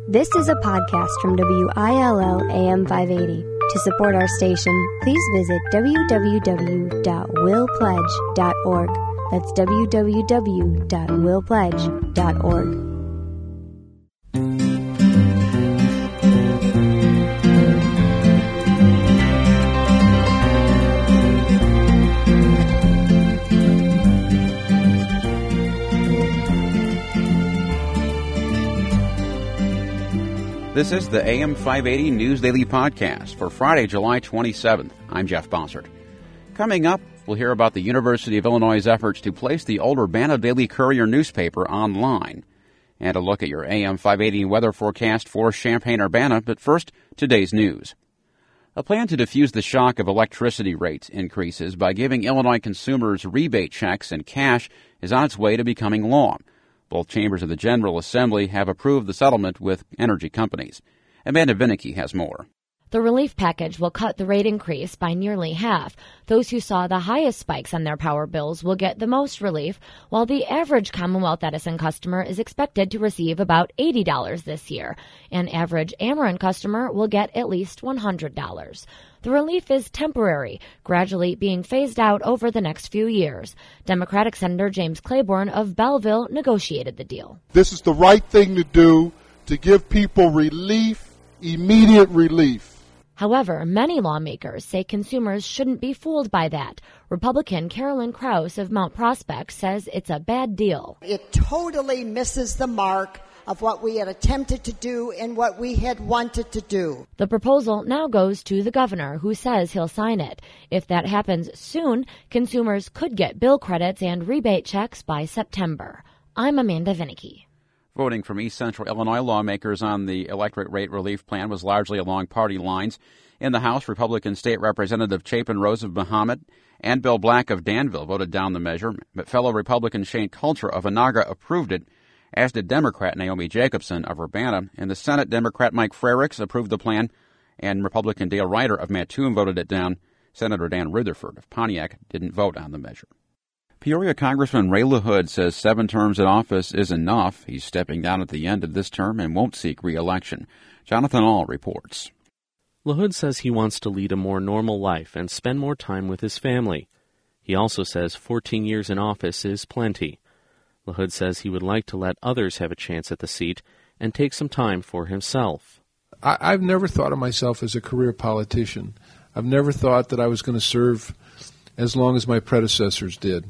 This is a podcast from WILL AM 580. To support our station, please visit www.willpledge.org. That's www.willpledge.org. This is the AM 580 News Daily Podcast for Friday, July 27th. I'm Jeff Bossert. Coming up, we'll hear about the University of Illinois' efforts to place the old Urbana Daily Courier newspaper online, and a look at your AM 580 weather forecast for Champaign-Urbana. But first, today's news. A plan to diffuse the shock of electricity rates increases by giving Illinois consumers rebate checks and cash is on its way to becoming law. Both chambers of the General Assembly have approved the settlement with energy companies. Amanda Vinicky has more. The relief package will cut the rate increase by nearly half. Those who saw the highest spikes on their power bills will get the most relief, while the average Commonwealth Edison customer is expected to receive about $80 this year. An average Ameren customer will get at least $100. The relief is temporary, gradually being phased out over the next few years. Democratic Senator James Claiborne of Belleville negotiated the deal. This is the right thing to do to give people relief, immediate relief. However, many lawmakers say consumers shouldn't be fooled by that. Republican Carolyn Krause of Mount Prospect says it's a bad deal. It totally misses the mark of what we had attempted to do and what we had wanted to do. The proposal now goes to the governor, who says he'll sign it. If that happens soon, consumers could get bill credits and rebate checks by September. I'm Amanda Vinicky. Voting from East Central Illinois lawmakers on the electric rate relief plan was largely along party lines. In the House, Republican State Representative Chapin Rose of Mahomet and Bill Black of Danville voted down the measure, but fellow Republican Shane Culture of Anaga approved it, as did Democrat Naomi Jacobson of Urbana. In the Senate, Democrat Mike Frerichs approved the plan, and Republican Dale Ryder of Mattoon voted it down. Senator Dan Rutherford of Pontiac didn't vote on the measure. Peoria Congressman Ray LaHood says 7 terms in office is enough. He's stepping down at the end of this term and won't seek re-election. Jonathan Ahl reports. LaHood says he wants to lead a more normal life and spend more time with his family. He also says 14 years in office is plenty. LaHood says he would like to let others have a chance at the seat and take some time for himself. I've never thought of myself as a career politician. I've never thought that I was going to serve as long as my predecessors did.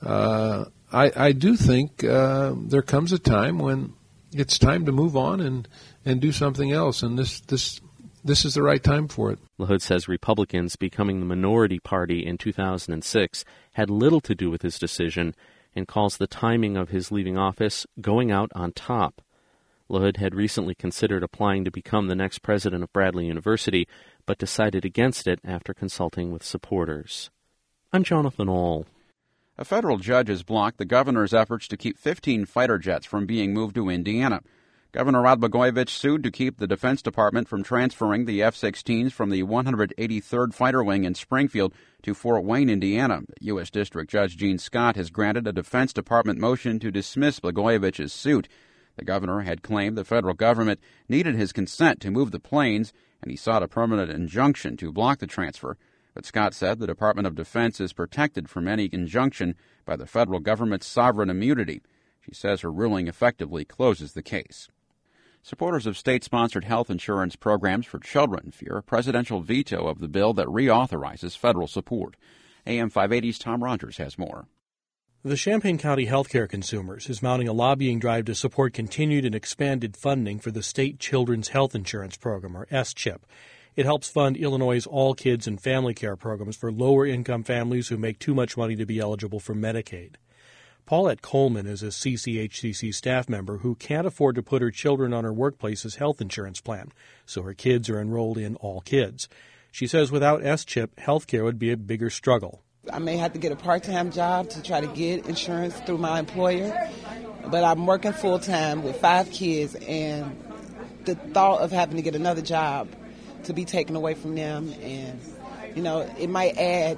I do think there comes a time when it's time to move on and do something else, and this is the right time for it. LaHood says Republicans becoming the minority party in 2006 had little to do with his decision and calls the timing of his leaving office going out on top. LaHood had recently considered applying to become the next president of Bradley University, but decided against it after consulting with supporters. I'm Jonathan Ahl. A federal judge has blocked the governor's efforts to keep 15 fighter jets from being moved to Indiana. Governor Rod Blagojevich sued to keep the Defense Department from transferring the F-16s from the 183rd Fighter Wing in Springfield to Fort Wayne, Indiana. U.S. District Judge Gene Scott has granted a Defense Department motion to dismiss Blagojevich's suit. The governor had claimed the federal government needed his consent to move the planes, and he sought a permanent injunction to block the transfer. But Scott said the Department of Defense is protected from any injunction by the federal government's sovereign immunity. She says her ruling effectively closes the case. Supporters of state-sponsored health insurance programs for children fear a presidential veto of the bill that reauthorizes federal support. AM 580's Tom Rogers has more. The Champaign County Healthcare Consumers is mounting a lobbying drive to support continued and expanded funding for the State Children's Health Insurance Program, or SCHIP. It helps fund Illinois' all kids and family care programs for lower-income families who make too much money to be eligible for Medicaid. Paulette Coleman is a CCHCC staff member who can't afford to put her children on her workplace's health insurance plan, so her kids are enrolled in All Kids. She says without SCHIP, health care would be a bigger struggle. I may have to get a part-time job to try to get insurance through my employer, but I'm working full-time with 5 kids, and the thought of having to get another job to be taken away from them, and, it might add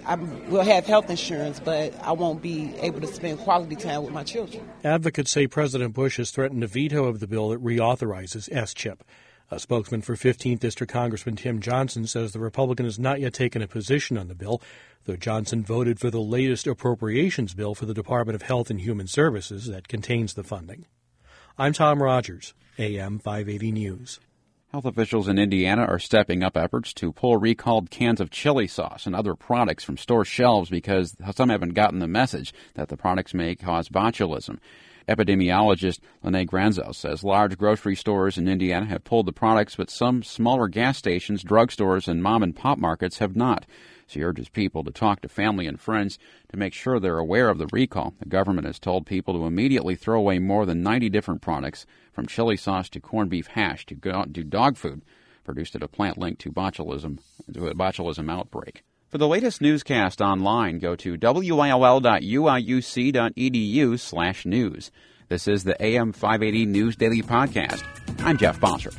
I will have health insurance, but I won't be able to spend quality time with my children. Advocates say President Bush has threatened a veto of the bill that reauthorizes S-chip. A spokesman for 15th District Congressman Tim Johnson says the Republican has not yet taken a position on the bill, though Johnson voted for the latest appropriations bill for the Department of Health and Human Services that contains the funding. I'm Tom Rogers, AM 580 News. Health officials in Indiana are stepping up efforts to pull recalled cans of chili sauce and other products from store shelves because some haven't gotten the message that the products may cause botulism. Epidemiologist Lene Granzo says large grocery stores in Indiana have pulled the products, but some smaller gas stations, drugstores, and mom-and-pop markets have not. She urges people to talk to family and friends to make sure they're aware of the recall. The government has told people to immediately throw away more than 90 different products, from chili sauce to corned beef hash to dog food, produced at a plant linked to a botulism outbreak. For the latest newscast online, go to wil.uiuc.edu/news. This is the AM 580 News Daily Podcast. I'm Jeff Bossert.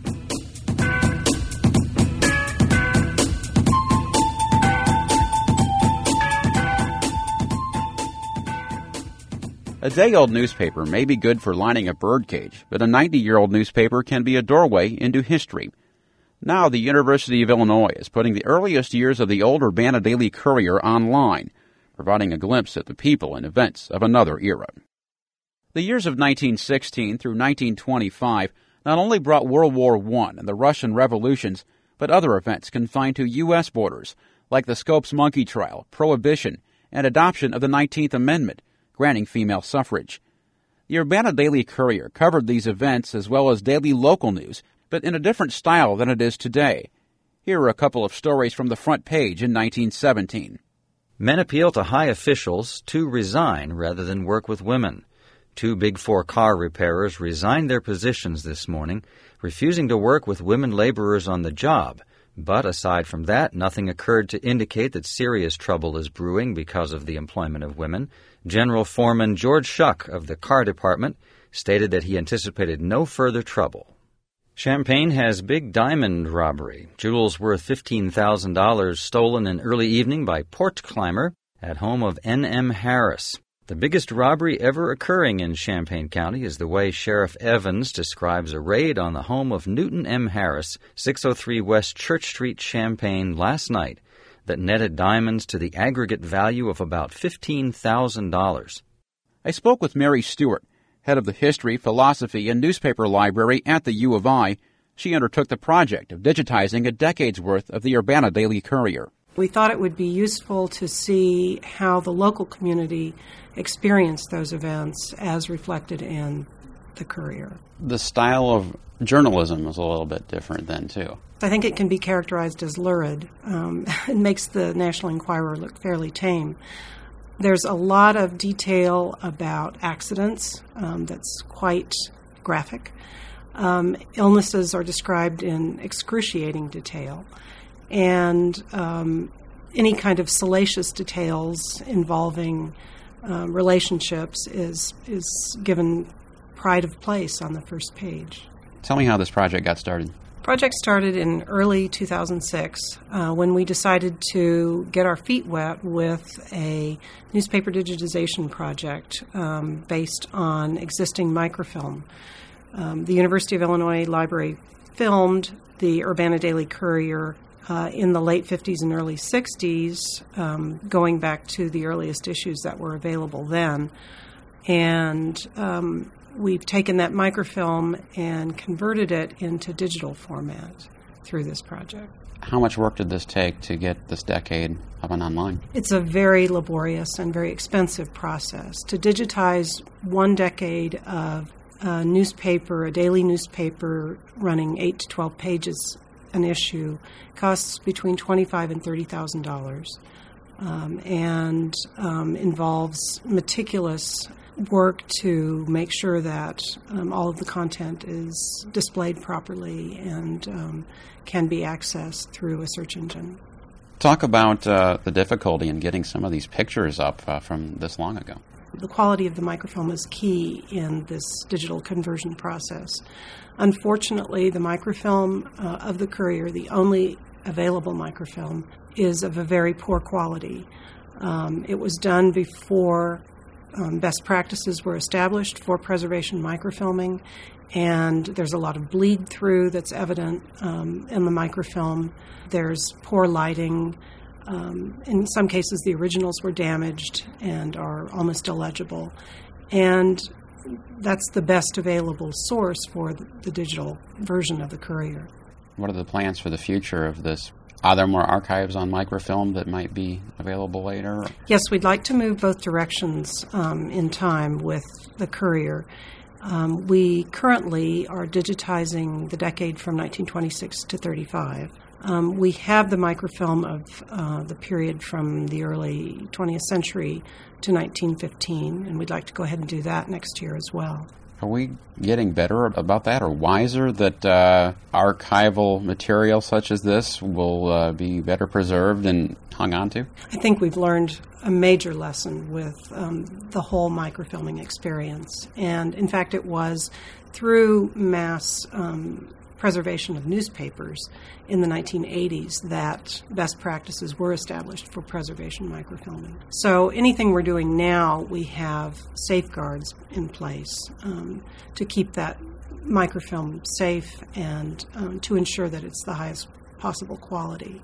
A day-old newspaper may be good for lining a birdcage, but a 90-year-old newspaper can be a doorway into history. Now, the University of Illinois is putting the earliest years of the old Urbana Daily Courier online, providing a glimpse at the people and events of another era. The years of 1916 through 1925 not only brought World War I and the Russian revolutions, but other events confined to U.S. borders, like the Scopes monkey trial, Prohibition, and adoption of the 19th Amendment, granting female suffrage. The Urbana Daily Courier covered these events as well as daily local news, but in a different style than it is today. Here are a couple of stories from the front page in 1917. Men appeal to high officials to resign rather than work with women. 2 Big Four car repairers resigned their positions this morning, refusing to work with women laborers on the job. But aside from that, nothing occurred to indicate that serious trouble is brewing because of the employment of women. General Foreman George Shuck of the car department stated that he anticipated no further trouble. Champaign has big diamond robbery. Jewels worth $15,000 stolen in early evening by port climber at home of N.M. Harris. The biggest robbery ever occurring in Champaign County is the way Sheriff Evans describes a raid on the home of Newton M. Harris, 603 West Church Street, Champaign, last night that netted diamonds to the aggregate value of about $15,000. I spoke with Mary Stewart, head of the History, Philosophy, and Newspaper Library at the U of I. She undertook the project of digitizing a decade's worth of the Urbana Daily Courier. We thought it would be useful to see how the local community experienced those events as reflected in the Courier. The style of journalism is a little bit different then, too. I think it can be characterized as lurid. It makes the National Enquirer look fairly tame. There's a lot of detail about accidents that's quite graphic. Illnesses are described in excruciating detail. And any kind of salacious details involving relationships is given pride of place on the first page. Tell me how this project got started. Project started in early 2006 when we decided to get our feet wet with a newspaper digitization project based on existing microfilm. The University of Illinois Library filmed the Urbana Daily Courier in the late 50s and early 60s, going back to the earliest issues that were available then. And we've taken that microfilm and converted it into digital format through this project. How much work did this take to get this decade up and online? It's a very laborious and very expensive process. To digitize 1 decade of a newspaper, a daily newspaper running 8 to 12 pages an issue, costs between $25,000 and $30,000 and involves meticulous work to make sure that all of the content is displayed properly and can be accessed through a search engine. Talk about the difficulty in getting some of these pictures up from this long ago. The quality of the microfilm is key in this digital conversion process. Unfortunately, the microfilm of the Courier, the only available microfilm is of a very poor quality. It was done before best practices were established for preservation microfilming, and there's a lot of bleed through that's evident in the microfilm. There's poor lighting. In some cases, the originals were damaged and are almost illegible. And that's the best available source for the digital version of the Courier. What are the plans for the future of this? Are there more archives on microfilm that might be available later? Yes, we'd like to move both directions in time with the Courier. We currently are digitizing the decade from 1926 to 35. We have the microfilm of the period from the early 20th century to 1915, and we'd like to go ahead and do that next year as well. Are we getting better about that, or wiser that archival material such as this will be better preserved and hung on to? I think we've learned a major lesson with the whole microfilming experience. And in fact, it was through mass preservation of newspapers in the 1980s that best practices were established for preservation microfilming. So anything we're doing now, we have safeguards in place to keep that microfilm safe and to ensure that it's the highest possible quality.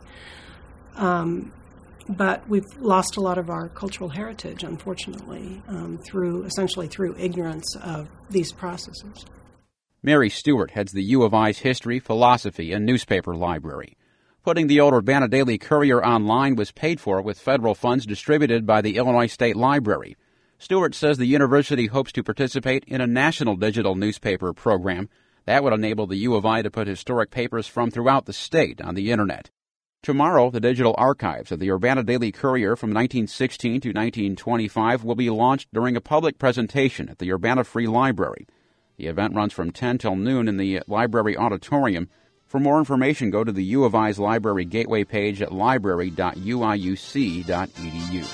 But we've lost a lot of our cultural heritage, unfortunately, through ignorance of these processes. Mary Stewart heads the U of I's History, Philosophy, and Newspaper Library. Putting the old Urbana Daily Courier online was paid for with federal funds distributed by the Illinois State Library. Stewart says the university hopes to participate in a national digital newspaper program that would enable the U of I to put historic papers from throughout the state on the Internet. Tomorrow, the digital archives of the Urbana Daily Courier from 1916 to 1925 will be launched during a public presentation at the Urbana Free Library. The event runs from 10 till noon in the library auditorium. For more information, go to the U of I's Library Gateway page at library.uiuc.edu.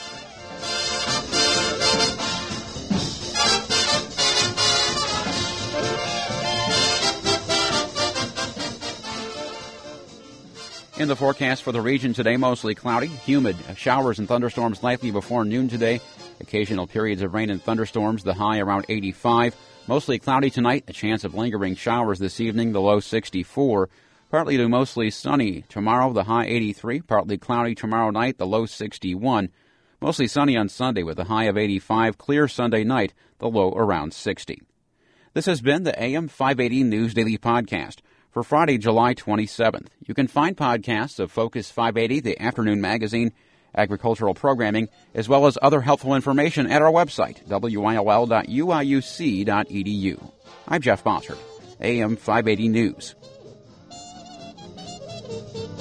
In the forecast for the region today, mostly cloudy, humid, showers and thunderstorms likely before noon today. Occasional periods of rain and thunderstorms, the high around 85. Mostly cloudy tonight, a chance of lingering showers this evening, the low 64. Partly to mostly sunny tomorrow, the high 83. Partly cloudy tomorrow night, the low 61. Mostly sunny on Sunday with a high of 85. Clear Sunday night, the low around 60. This has been the AM 580 News Daily Podcast for Friday, July 27th. You can find podcasts of Focus 580, the afternoon magazine, agricultural programming, as well as other helpful information at our website, will.uiuc.edu. I'm Jeff Bossert, AM 580 News.